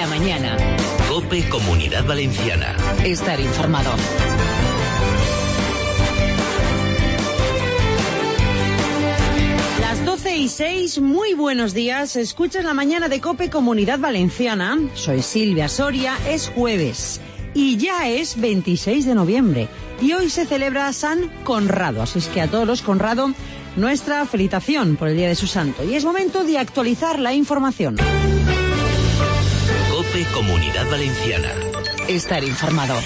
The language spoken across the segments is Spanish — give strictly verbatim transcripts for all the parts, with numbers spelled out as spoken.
La mañana. COPE Comunidad Valenciana. Estar informado. Las doce y seis, muy buenos días. Escuchas La mañana de COPE Comunidad Valenciana. Soy Silvia Soria. Es jueves y ya es veintiséis de noviembre. Y hoy se celebra San Conrado. Así es que a todos los Conrado, nuestra felicitación por el día de su santo. Y es momento de actualizar la información. COPE Comunidad Valenciana. Estar informado.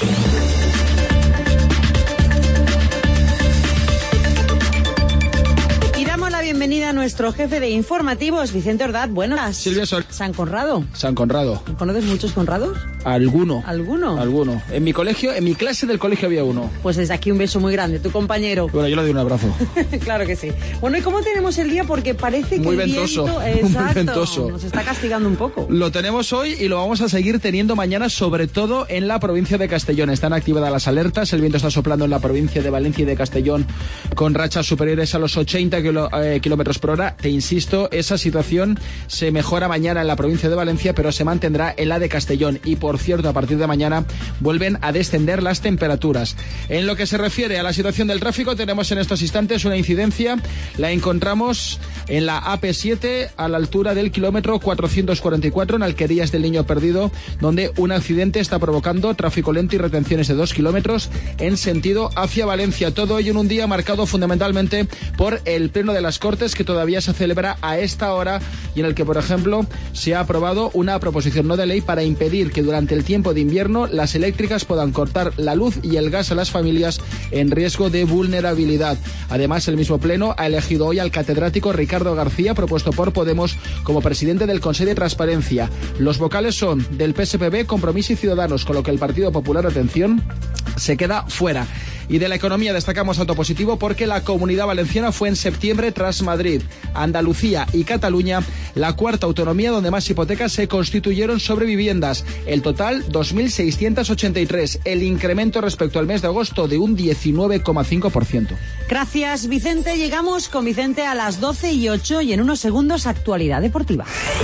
Y damos la bienvenida a nuestro jefe de informativos, Vicente Ordaz. Buenas. Silvia Sol. San Conrado. San Conrado. ¿Conoces muchos Conrados? Alguno. ¿Alguno? Alguno. En mi colegio, en mi clase del colegio había uno. Pues desde aquí un beso muy grande, tu compañero. Bueno, yo le doy un abrazo. Claro que sí. Bueno, ¿y cómo tenemos el día? Porque parece que muy el ventoso. viento... Exacto, muy ventoso. Nos está castigando un poco. Lo tenemos hoy y lo vamos a seguir teniendo mañana, sobre todo en la provincia de Castellón. Están activadas las alertas, el viento está soplando en la provincia de Valencia y de Castellón con rachas superiores a los ochenta kilo, eh, kilómetros por hora. Te insisto, esa situación se mejora mañana en la provincia de Valencia, pero se mantendrá en la de Castellón. Y por cierto, a partir de mañana vuelven a descender las temperaturas. En lo que se refiere a la situación del tráfico, tenemos en estos instantes una incidencia. La encontramos en la A P siete a la altura del kilómetro cuatrocientos cuarenta y cuatro en Alquerías del Niño Perdido, donde un accidente está provocando tráfico lento y retenciones de dos kilómetros en sentido hacia Valencia. Todo ello en un día marcado fundamentalmente por el Pleno de las Cortes, que todavía se celebra a esta hora y en el que, por ejemplo, se ha aprobado una proposición no de ley para impedir que durante el tiempo de invierno las eléctricas puedan cortar la luz y el gas a las familias en riesgo de vulnerabilidad. Además, el mismo Pleno ha elegido hoy al catedrático Ricardo García, propuesto por Podemos, como presidente del Consejo de Transparencia. Los vocales son del P S P B, Compromís y Ciudadanos, con lo que el Partido Popular, atención, se queda fuera. Y de la economía destacamos alto positivo porque la Comunidad Valenciana fue en septiembre, tras Madrid, Andalucía y Cataluña, la cuarta autonomía donde más hipotecas se constituyeron sobre viviendas. El total, dos mil seiscientos ochenta y tres. El incremento respecto al mes de agosto de un diecinueve coma cinco por ciento. Gracias, Vicente. Llegamos con Vicente a las doce y ocho y en unos segundos actualidad deportiva.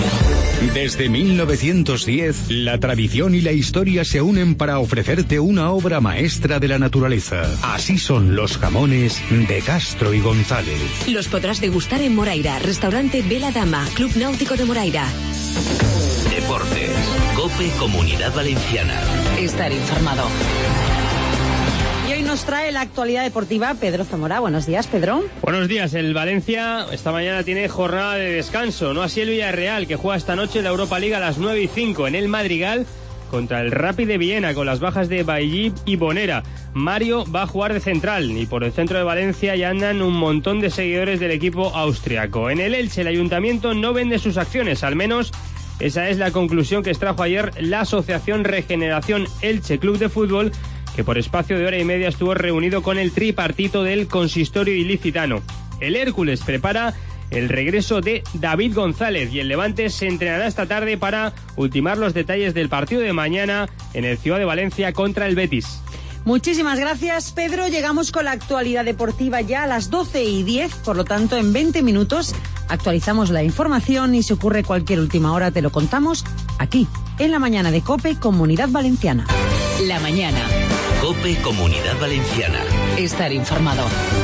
Desde mil novecientos diez, la tradición y la historia se unen para ofrecerte una obra maestra de la naturaleza. Así son los jamones de Castro y González. Los podrás degustar en Moraira, restaurante Vela Dama, Club Náutico de Moraira. Deportes. COPE Comunidad Valenciana. Estar informado. Y hoy nos trae la actualidad deportiva Pedro Zamora. Buenos días, Pedro. Buenos días. El Valencia esta mañana tiene jornada de descanso. No así el Villarreal, que juega esta noche la Europa League a las nueve y cinco en el Madrigal contra el Rapid de Viena, con las bajas de Bailly y Bonera. Mario va a jugar de central y por el centro de Valencia ya andan un montón de seguidores del equipo austriaco. En el Elche, el ayuntamiento no vende sus acciones, al menos esa es la conclusión que extrajo ayer la Asociación Regeneración Elche Club de Fútbol, que por espacio de hora y media estuvo reunido con el tripartito del consistorio ilicitano. El Hércules prepara el regreso de David González y el Levante se entrenará esta tarde para ultimar los detalles del partido de mañana en el Ciudad de Valencia contra el Betis. Muchísimas gracias, Pedro. Llegamos con la actualidad deportiva ya a las doce y diez, por lo tanto en veinte minutos actualizamos la información y si ocurre cualquier última hora te lo contamos aquí, en la mañana de COPE Comunidad Valenciana. La mañana. COPE Comunidad Valenciana. Estar informado.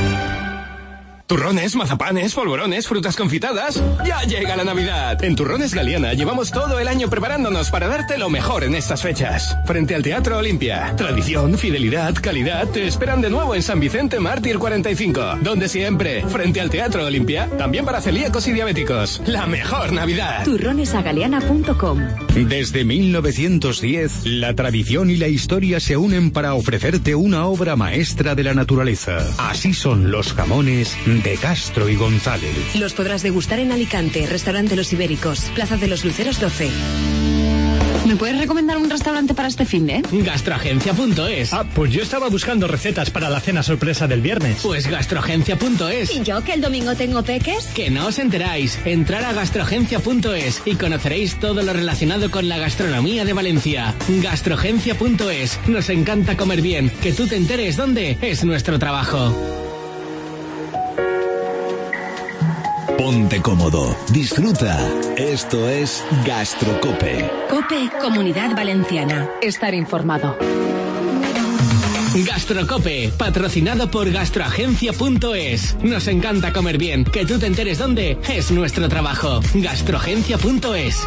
Turrones, mazapanes, polvorones, frutas confitadas. ¡Ya llega la Navidad! En Turrones Galeana llevamos todo el año preparándonos para darte lo mejor en estas fechas. Frente al Teatro Olimpia. Tradición, fidelidad, calidad te esperan de nuevo en San Vicente Mártir cuarenta y cinco. Donde siempre, frente al Teatro Olimpia, también para celíacos y diabéticos. ¡La mejor Navidad! turrones a galeana punto com. Desde mil novecientos diez, la tradición y la historia se unen para ofrecerte una obra maestra de la naturaleza. Así son los jamones de Castro y González. Los podrás degustar en Alicante, restaurante Los Ibéricos, Plaza de los Luceros doce. ¿Me puedes recomendar un restaurante para este finde? Gastroagencia punto es. Ah, pues yo estaba buscando recetas para la cena sorpresa del viernes. Pues gastroagencia punto es. ¿Y yo que el domingo tengo peques? Que no os enteráis. Entrar a gastroagencia punto es y conoceréis todo lo relacionado con la gastronomía de Valencia. gastroagencia punto es. Nos encanta comer bien. Que tú te enteres dónde es nuestro trabajo. Ponte cómodo, Disfruta. Esto es Gastrocope. Cope, Comunidad Valenciana. Estar informado. Gastrocope, patrocinado por gastroagencia punto es. Nos encanta comer bien. Que tú te enteres dónde es nuestro trabajo. gastroagencia punto es.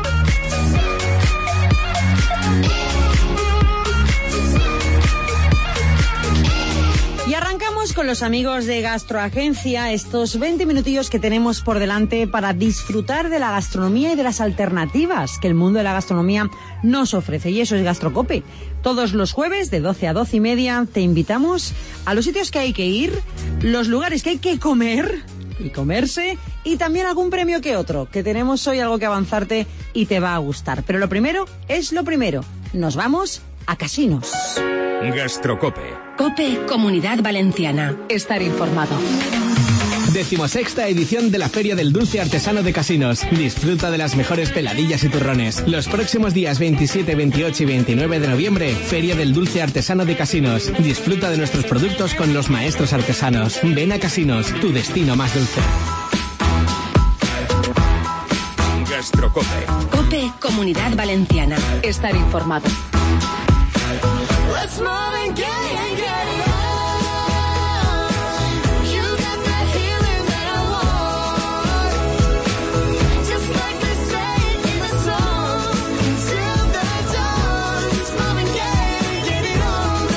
Y arrancamos con los amigos de Gastroagencia, estos veinte minutillos que tenemos por delante para disfrutar de la gastronomía y de las alternativas que el mundo de la gastronomía nos ofrece. Y eso es Gastrocope. Todos los jueves de doce a doce y media te invitamos a los sitios que hay que ir, los lugares que hay que comer y comerse, y también algún premio que otro, que tenemos hoy algo que avanzarte y te va a gustar. Pero lo primero es lo primero. Nos vamos a Casinos. Gastrocope. Cope, Comunidad Valenciana. Estar informado. Decimosexta edición de la Feria del Dulce Artesano de Casinos. Disfruta de las mejores peladillas y turrones. Los próximos días veintisiete, veintiocho y veintinueve de noviembre, Feria del Dulce Artesano de Casinos. Disfruta de nuestros productos con los maestros artesanos. Ven a Casinos, tu destino más dulce. Gastrocope. Cope, Comunidad Valenciana. Estar informado. Let's move and get it, get it on. You got the healing that I want. Just like they say in the song, till the dawn. Let's move and get it, get it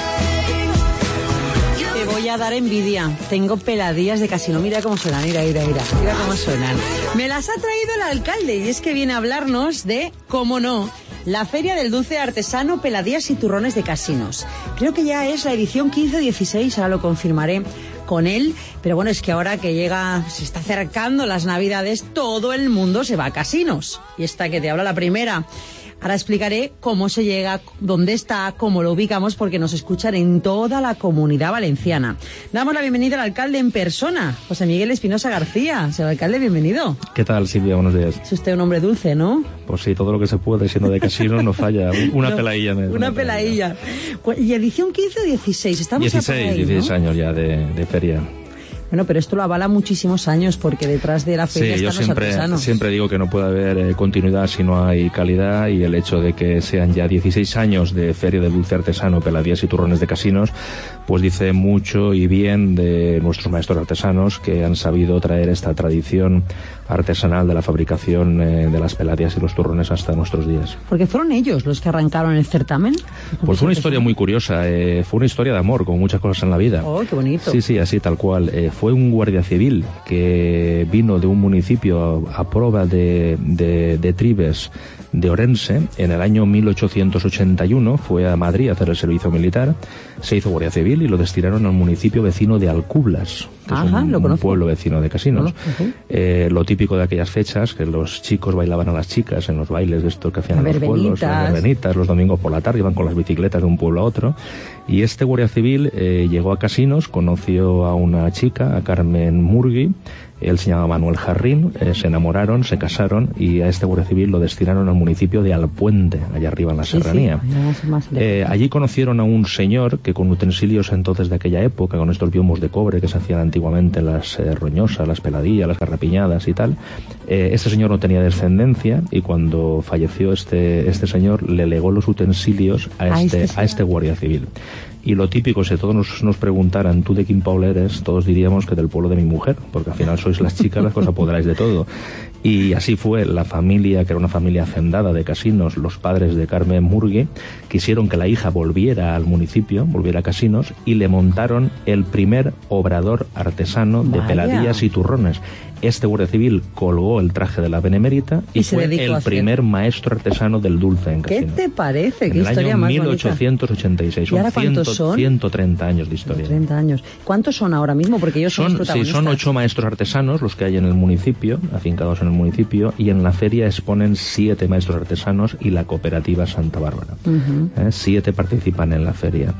on, babe. Te voy a dar envidia. Tengo peladillas de casino. Mira cómo suenan, mira, mira, mira. Mira cómo suenan. Me las ha traído el alcalde y es que viene a hablarnos de, cómo no, la Feria del Dulce Artesano, Peladillas y Turrones de Casinos. Creo que ya es la edición quince o dieciséis, ahora lo confirmaré con él. Pero bueno, es que ahora que llega, se está acercando las Navidades, todo el mundo se va a Casinos. Y esta que te habla la primera. Ahora explicaré cómo se llega, dónde está, cómo lo ubicamos, porque nos escuchan en toda la Comunidad Valenciana. Damos la bienvenida al alcalde en persona, José Miguel Espinosa García. Señor alcalde, bienvenido. ¿Qué tal, Silvia? Buenos días. Es usted un hombre dulce, ¿no? Pues sí, todo lo que se puede, siendo de casino, no falla. Una no, peladilla. Una, una peladilla. peladilla. ¿Y edición quince o dieciséis? Estamos dieciséis, ahí, dieciséis ¿no? años ya de, de feria. Bueno, pero esto lo avala muchísimos años porque detrás de la feria sí, están yo los siempre, artesanos. siempre digo que no puede haber eh, continuidad si no hay calidad, y el hecho de que sean ya dieciséis años de Feria de Dulce Artesano, Peladillas y Turrones de Casinos, pues dice mucho y bien de nuestros maestros artesanos que han sabido traer esta tradición artesanal de la fabricación eh, de las peladillas y los turrones hasta nuestros días. Porque fueron ellos los que arrancaron el certamen. Pues fue una historia muy curiosa, eh, fue una historia de amor, como muchas cosas en la vida. Oh, qué bonito. Sí, sí, así tal cual. Eh, fue un guardia civil que vino de un municipio a, a prueba de, de, de Tribes de Orense en el año mil ochocientos ochenta y uno, fue a Madrid a hacer el servicio militar, se hizo guardia civil y lo destinaron al municipio vecino de Alcublas, que Ajá, es un, un pueblo vecino de Casinos. Uh-huh. Eh, lo típico de aquellas fechas, que los chicos bailaban a las chicas en los bailes de estos que hacían en los pueblos, las verbenitas, los domingos por la tarde iban con las bicicletas de un pueblo a otro, y este guardia civil eh, llegó a Casinos, conoció a una chica, a Carmen Murgui. Él se llama Manuel Jarrín, eh, se enamoraron, se casaron y a este guardia civil lo destinaron al municipio de Alpuente, allá arriba en la sí, serranía. Sí, más eh, allí conocieron a un señor que con utensilios entonces de aquella época, con estos biomos de cobre que se hacían antiguamente las eh, roñosas, las peladillas, las garrapiñadas y tal, eh, este señor no tenía descendencia y cuando falleció este, este señor le legó los utensilios a, a este, este a este guardia civil. Y lo típico, si todos nos, nos preguntaran tú de quién pueblo eres, todos diríamos que del pueblo de mi mujer, porque al final sois las chicas las que os apoderáis de todo. Y así fue, la familia, que era una familia hacendada de Casinos, los padres de Carmen Murgui, quisieron que la hija volviera al municipio, volviera a Casinos, y le montaron el primer obrador artesano de Vaya. peladillas y turrones. Este guardia civil colgó el traje de la benemérita y, y fue el primer maestro artesano del dulce en Casinos. ¿Qué te parece? ¿Qué en historia el año más mil ochocientos ochenta y seis. ¿Y ahora cuántos son? ciento treinta años de historia. ciento treinta años. ¿Cuántos son ahora mismo? Porque ellos son, son los protagonistas. Sí, son ocho maestros artesanos los que hay en el municipio, afincados en el municipio, y en la feria exponen siete maestros artesanos y la cooperativa Santa Bárbara. Uh-huh. ¿Eh? Siete participan en la feria.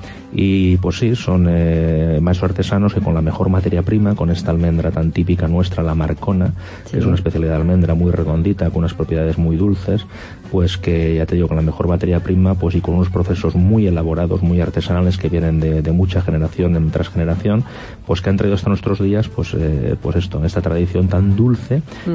Y pues sí, son eh, maestros artesanos que con la mejor materia prima, con esta almendra tan típica nuestra, la Marcona, sí. que es una especialidad de almendra muy redondita, con unas propiedades muy dulces, pues que ya te digo, con la mejor materia prima, pues y con unos procesos muy elaborados, muy artesanales que vienen de, de mucha generación tras generación, pues que han traído hasta nuestros días, pues, eh, pues esto, esta tradición tan dulce uh-huh. que en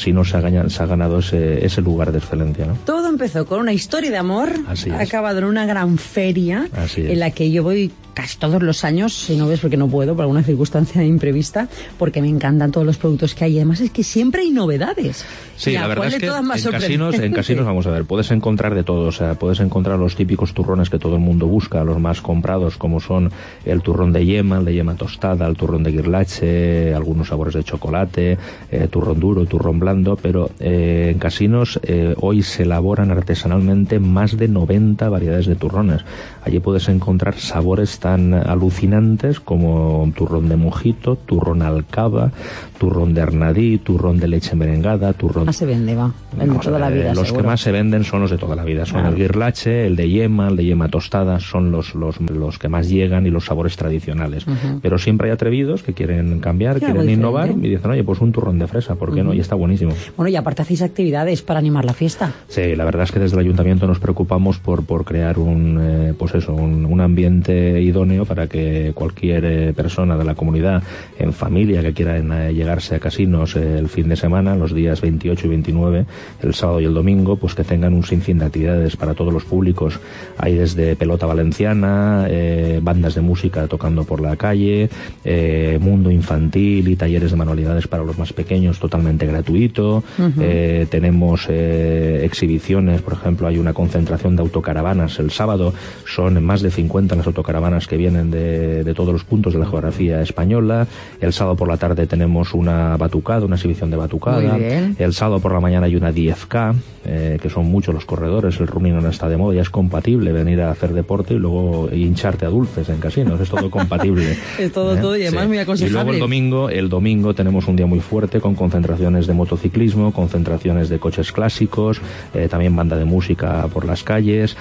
Casinos se ha ganado, se ha ganado ese, ese lugar de excelencia, ¿no? Todo empezó con una historia de amor, Así ha es. acabado en una gran feria Así es. en la que yo voy casi todos los años, si no ves porque no puedo, por alguna circunstancia imprevista, porque me encantan todos los productos que hay. Además es que siempre hay novedades. Sí, Mira, la verdad ¿cuál es de que todas más en casinos, en sorprendente? casinos, vamos a ver, puedes encontrar de todo, o sea, puedes encontrar los típicos turrones que todo el mundo busca, los más comprados, como son el turrón de yema, el de yema tostada, el turrón de guirlache, algunos sabores de chocolate, eh, turrón duro, turrón blando, pero eh, en casinos eh, hoy se elaboran artesanalmente más de noventa variedades de turrones. Allí puedes encontrar sabores tan alucinantes como turrón de mojito, turrón alcaba, turrón de arnadí, turrón de leche merengada, turrón... Más se vende, va, el de Vamos a toda la ver, vida, los seguro. que más se venden son los de toda la vida, son Claro. el guirlache, el de yema, el de yema tostada, son los, los, los que más llegan y los sabores tradicionales. Ujú. Pero siempre hay atrevidos que quieren cambiar, Sí, algo quieren innovar diferente. y dicen, oye, pues un turrón de fresa, ¿por qué no? Ujú. Y está buenísimo. Bueno, y aparte hacéis actividades para animar la fiesta. Sí, la verdad es que desde el ayuntamiento nos preocupamos por, por crear un, eh, pues eso, un, un ambiente idóneo para que cualquier eh, persona de la comunidad, en familia, que quiera eh, llegarse a casinos eh, el fin de semana, los días veintiocho y veintinueve, el sábado y el domingo, pues que tengan un sinfín de actividades para todos los públicos. Hay desde pelota valenciana, eh, bandas de música tocando por la calle, eh, mundo infantil y talleres de manualidades para los más pequeños totalmente gratuito. Ujú. Eh, tenemos eh, exhibiciones, por ejemplo, hay una concentración de autocaravanas el sábado, son más de cincuenta las autocaravanas que vienen de, de todos los puntos de la geografía española. El sábado por la tarde tenemos una batucada, una exhibición de batucada. Muy bien. El sábado por la mañana hay una diez K, eh, que son muchos los corredores, el running no está de moda, ya es compatible venir a hacer deporte y luego hincharte a dulces en casinos, es todo compatible. Es todo, ¿Eh? todo y además Sí. muy Y aconsejable. luego el domingo, el domingo tenemos un día muy fuerte con concentraciones de motociclismo, concentraciones de coches clásicos, eh, también banda de música por las calles,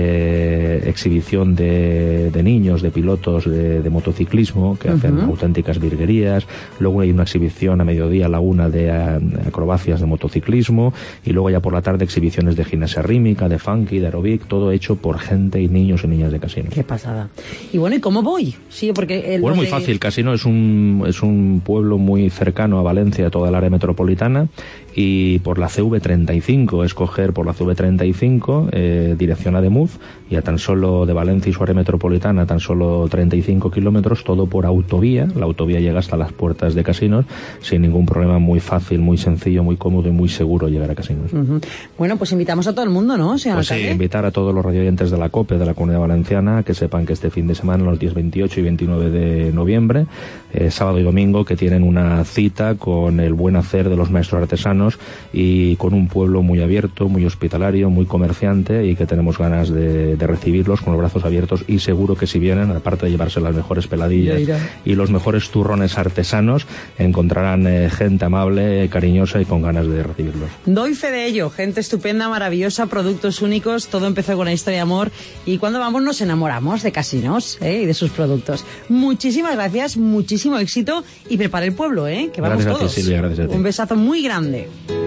eh, exhibición de, de niños, de pilotos de, de motociclismo que hacen Ujú. auténticas virguerías. Luego hay una exhibición a mediodía a la una de eh, acrobacias de motociclismo y luego ya por la tarde exhibiciones de gimnasia rítmica, de funky, de aerobic, todo hecho por gente y niños y niñas de casinos. Qué pasada. Y bueno, ¿y cómo voy? Sí, porque... el- Pues los muy de- fácil, Casino es un, es un pueblo muy cercano a Valencia, toda el área metropolitana, y por la C V treinta y cinco, escoger por la C V treinta y cinco, eh, dirección a Ademuz, y a tan solo de Valencia y su área metropolitana, tan solo treinta y cinco kilómetros, todo por autovía. La autovía llega hasta las puertas de Casinos, sin ningún problema, muy fácil, muy sencillo, muy cómodo y muy seguro llegar a Casinos. Ujú. Bueno, pues invitamos a todo el mundo, ¿no, señor Pues sí, alcalde? invitar a todos los radioyentes de la COPE, de la Comunidad Valenciana, que sepan que este fin de semana, los días veintiocho y veintinueve de noviembre, eh, sábado y domingo, que tienen una cita con el buen hacer de los maestros artesanos y con un pueblo muy abierto, muy hospitalario, muy comerciante y que tenemos ganas de, de recibirlos con los brazos abiertos y seguro que si vienen, aparte de llevarse las mejores peladillas Ya irá. y los mejores turrones artesanos, encontrarán eh, gente amable, cariñosa y con ganas de recibirlos. Doy fe de ello, gente estupenda, maravillosa, productos únicos, todo empezó con una historia de amor y cuando vamos nos enamoramos de Casinos, ¿eh? Y de sus productos. Muchísimas gracias, muchísimo éxito y prepara el pueblo, ¿eh? Que vamos Gracias a ti, todos. Silvia, gracias a ti. Un besazo muy grande.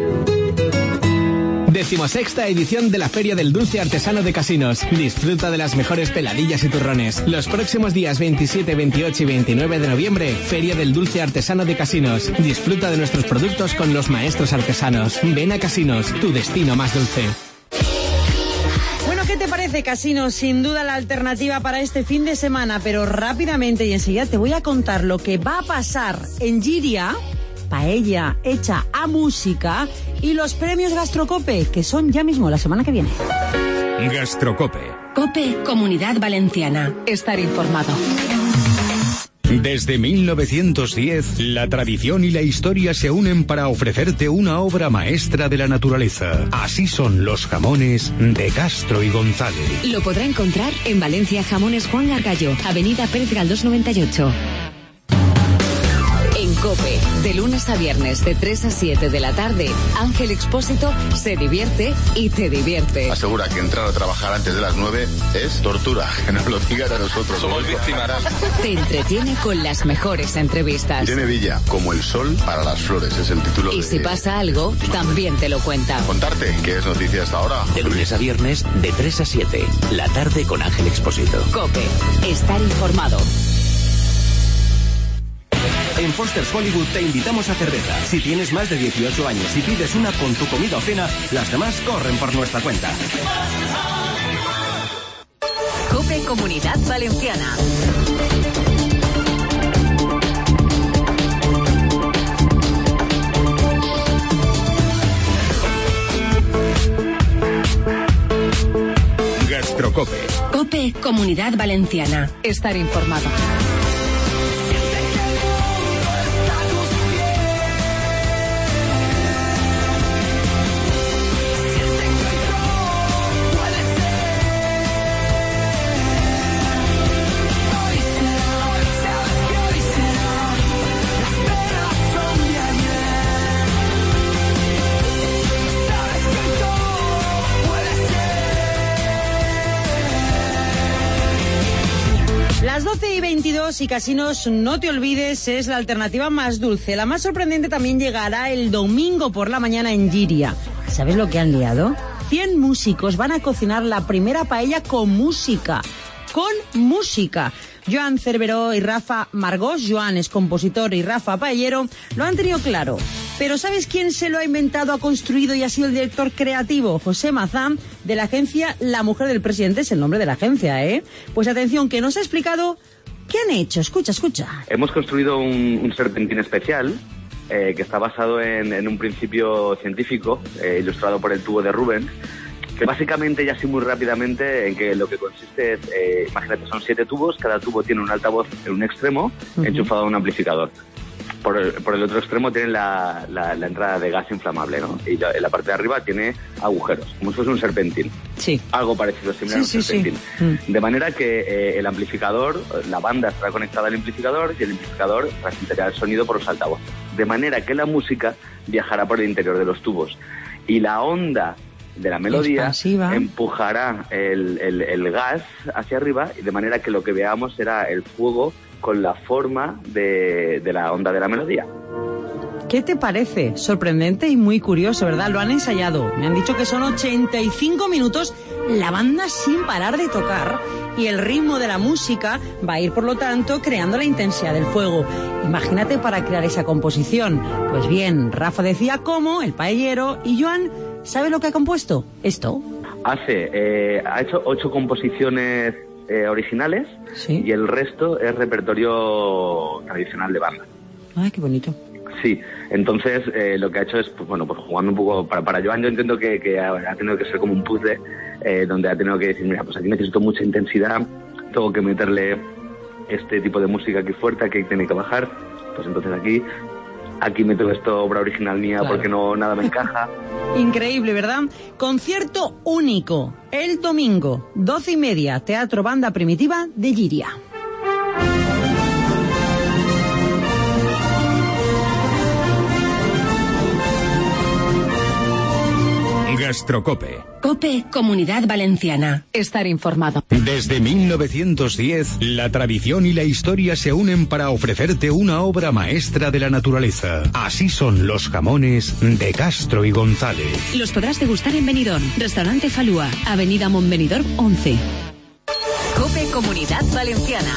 Decimosexta edición de la Feria del Dulce Artesano de Casinos. Disfruta de las mejores peladillas y turrones. Los próximos días veintisiete, veintiocho y veintinueve de noviembre, Feria del Dulce Artesano de Casinos. Disfruta de nuestros productos con los maestros artesanos. Ven a Casinos, tu destino más dulce. Bueno, ¿qué te parece, Casinos? Sin duda la alternativa para este fin de semana, pero rápidamente y enseguida te voy a contar lo que va a pasar en Giria, paella hecha a música, y los premios Gastrocope, que son ya mismo la semana que viene. Gastrocope. Cope, Comunidad Valenciana. Estar informado. Desde mil novecientos diez, la tradición y la historia se unen para ofrecerte una obra maestra de la naturaleza. Así son los jamones de Castro y González. Lo podrá encontrar en Valencia Jamones Juan Gargallo, Avenida Pérez Galdós noventa y ocho. En COPE, de lunes a viernes de tres a siete de la tarde, Ángel Expósito se divierte y te divierte. Asegura que entrar a trabajar antes de las nueve es tortura. Que nos lo digan a nosotros. Somos víctimas. Te entretiene con las mejores entrevistas. Irene Villa, como el sol para las flores, es el título Y de... si pasa algo, también te lo cuenta. Contarte, ¿qué es noticia hasta ahora? De lunes a viernes, de tres a siete. La tarde con Ángel Expósito. COPE, estar informado. En Foster's Hollywood te invitamos a cerveza. Si tienes más de dieciocho años y pides una con tu comida o cena, las demás corren por nuestra cuenta. COPE Comunidad Valenciana. Gastrocope. COPE Comunidad Valenciana. Estar informado. Las doce y veintidós y Casinos, no te olvides, es la alternativa más dulce. La más sorprendente también llegará el domingo por la mañana en Giria. ¿Sabes lo que han liado? cien músicos van a cocinar la primera paella con música. Con música. Joan Cerveró y Rafa Margós, Joan es compositor y Rafa paellero, lo han tenido claro. Pero ¿sabes quién se lo ha inventado, ha construido y ha sido el director creativo? José Mazán, de la agencia La Mujer del Presidente, es el nombre de la agencia, ¿eh? Pues atención, que nos ha explicado qué han hecho. Escucha, escucha. Hemos construido un, un serpentín especial eh, que está basado en, en un principio científico, eh, ilustrado por el tubo de Rubens, que básicamente, ya así muy rápidamente, en que lo que consiste es, eh, imagínate, son siete tubos, cada tubo tiene un altavoz en un extremo, uh-huh. enchufado a un amplificador. Por el, por el otro extremo tiene la, la, la entrada de gas inflamable, ¿no? Y la, en la parte de arriba tiene agujeros, como si fuese un serpentín. Sí. Algo parecido, similar sí, a un sí, serpentín. Sí. De manera que eh, el amplificador, la banda estará conectada al amplificador y el amplificador transmitirá el sonido por los altavoces. De manera que la música viajará por el interior de los tubos. Y la onda de la melodía expansiva empujará el, el, el gas hacia arriba, y de manera que lo que veamos será el fuego con la forma de, de la onda de la melodía. ¿Qué te parece? Sorprendente y muy curioso, ¿verdad? Lo han ensayado. Me han dicho que son ochenta y cinco minutos la banda sin parar de tocar, y el ritmo de la música va a ir, por lo tanto, creando la intensidad del fuego. Imagínate para crear esa composición. Pues bien, Rafa decía cómo, el paellero, y Joan, ¿sabe lo que ha compuesto? Esto. Hace, eh, ha hecho ocho composiciones eh, originales, ¿sí? Y el resto es repertorio tradicional de banda. Ay, qué bonito. Sí, entonces eh, lo que ha hecho es, pues, bueno, pues jugando un poco, para, para Joan yo entiendo que, que ha, ha tenido que ser como un puzzle, eh, donde ha tenido que decir, mira, pues aquí necesito mucha intensidad, tengo que meterle este tipo de música aquí fuerte, aquí tiene que bajar, pues entonces aquí, aquí meto esto, obra original mía, claro, porque no nada me encaja. Increíble, ¿verdad? Concierto único, el domingo, doce y media, Teatro Banda Primitiva de Giria. Gastrocope. COPE Comunidad Valenciana. Estar informado. Desde mil novecientos diez, la tradición y la historia se unen para ofrecerte una obra maestra de la naturaleza. Así son los jamones de Castro y González. Los podrás degustar en Benidorm, Restaurante Falúa, Avenida Montbenidorm once. COPE Comunidad Valenciana.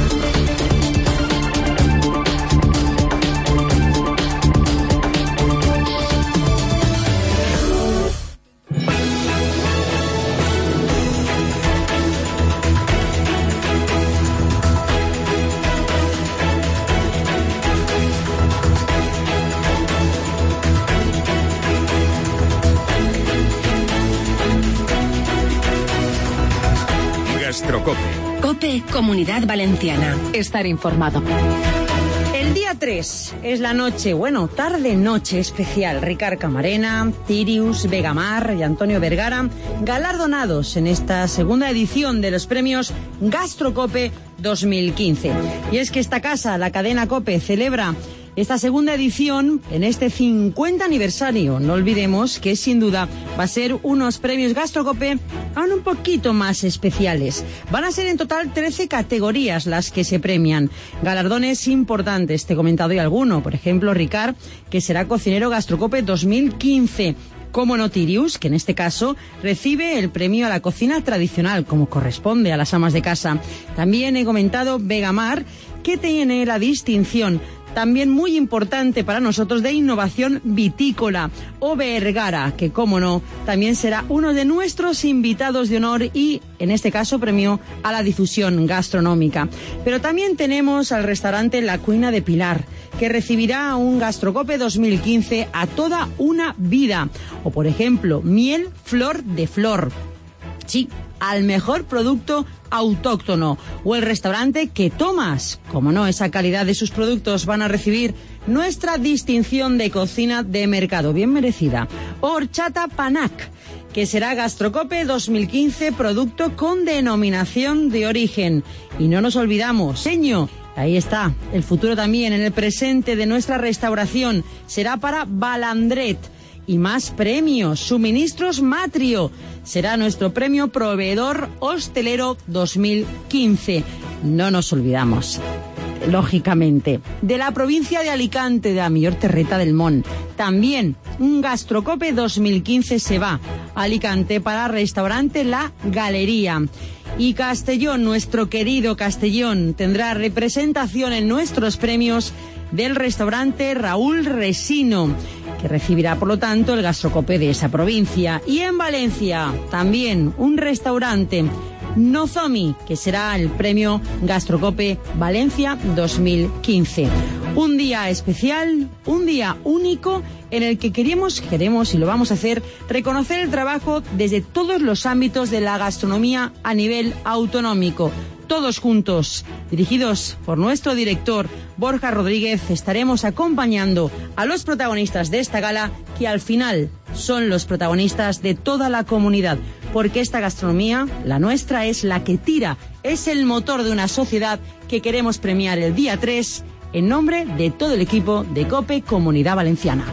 Gastrocope. COPE Comunidad Valenciana. Estar informado. El día tres es la noche, bueno, tarde-noche especial. Ricard Camarena, Tirius, Vegamar y Antonio Vergara, galardonados en esta segunda edición de los premios Gastrocope dos mil quince. Y es que esta casa, la cadena COPE, celebra esta segunda edición en este cincuenta aniversario. No olvidemos que sin duda va a ser unos premios Gastrocope aún un poquito más especiales. Van a ser en total trece categorías las que se premian. Galardones importantes, te he comentado y alguno. Por ejemplo, Ricard, que será cocinero Gastrocope dos mil quince. Como no, Tirius, que en este caso recibe el premio a la cocina tradicional, como corresponde a las amas de casa. También he comentado Vegamar, que tiene la distinción también muy importante para nosotros, de innovación vitícola, O Vergara, que como no, también será uno de nuestros invitados de honor y, en este caso, premio a la difusión gastronómica. Pero también tenemos al restaurante La Cuina de Pilar, que recibirá un Gastrocope dos mil quince a toda una vida. O, por ejemplo, Miel Flor de Flor. Sí, al mejor producto autóctono. O el restaurante Que Tomas. Como no, esa calidad de sus productos van a recibir nuestra distinción de cocina de mercado, bien merecida. O Horchata Panac, que será Gastrocope dos mil quince, producto con denominación de origen. Y no nos olvidamos, Seño, ahí está, el futuro también en el presente de nuestra restauración será para Balandret. Y más premios, Suministros Matrio, será nuestro premio Proveedor Hostelero dos mil quince. No nos olvidamos, lógicamente, de la provincia de Alicante, de la mejor terreta del Mon. También un Gastrocope dos mil quince se va a Alicante para restaurante La Galería. Y Castellón, nuestro querido Castellón, tendrá representación en nuestros premios del restaurante Raúl Resino, que recibirá, por lo tanto, el Gastrocope de esa provincia. Y en Valencia, también un restaurante, Nozomi, que será el premio Gastrocope Valencia dos mil quince. Un día especial, un día único, en el que queremos, queremos y lo vamos a hacer, reconocer el trabajo desde todos los ámbitos de la gastronomía a nivel autonómico. Todos juntos, dirigidos por nuestro director Borja Rodríguez, estaremos acompañando a los protagonistas de esta gala, que al final son los protagonistas de toda la comunidad, porque esta gastronomía, la nuestra, es la que tira, es el motor de una sociedad que queremos premiar el día tres en nombre de todo el equipo de COPE Comunidad Valenciana.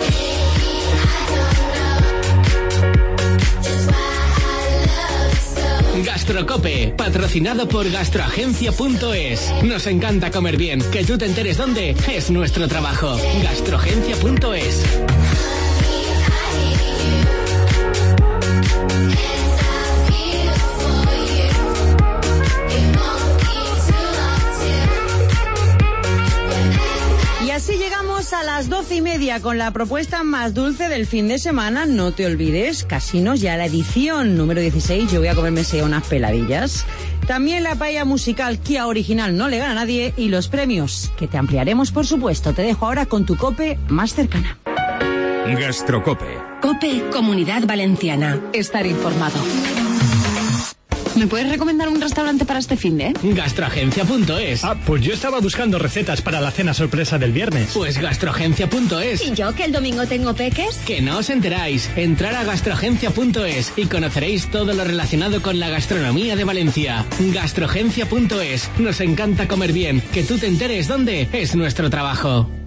Gastrocope, patrocinado por gastroagencia punto es. Nos encanta comer bien. Que tú te enteres dónde es nuestro trabajo. gastroagencia punto es. Y así llegamos a las doce y media con la propuesta más dulce del fin de semana. No te olvides, Casinos, ya la edición número dieciséis. Yo voy a comerme unas peladillas. También la paella musical, Kia Original, no le gana a nadie. Y los premios, que te ampliaremos, por supuesto. Te dejo ahora con tu COPE más cercana. Gastrocope. COPE Comunidad Valenciana. Estar informado. ¿Me puedes recomendar un restaurante para este finde? gastroagencia punto es. Ah, pues yo estaba buscando recetas para la cena sorpresa del viernes. Pues gastroagencia punto es. ¿Y yo que el domingo tengo peques? Que no os enteráis. Entrar a gastroagencia punto es y conoceréis todo lo relacionado con la gastronomía de Valencia. gastroagencia punto es. Nos encanta comer bien. Que tú te enteres dónde es nuestro trabajo.